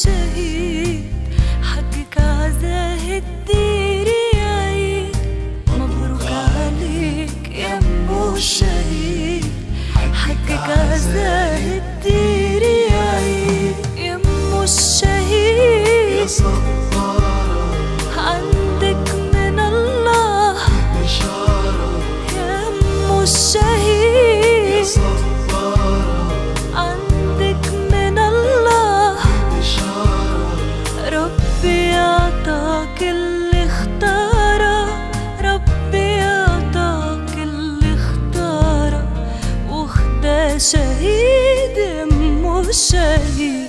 الشهيد، حقك عزاه الدير يا عيد. مبروك عليك يا أمو الشهيد، حقك عزاه الدير يا عيد. يا أمو الشهيد يا صبارة، عندك من الله بشارة. يا أمو الشهيد يا صبارة، عندك من الله بشارة. ربي أعطاك اللي اختاره، ربي أعطاك اللي اختاره، واخدة شهيد أمو الشهيد.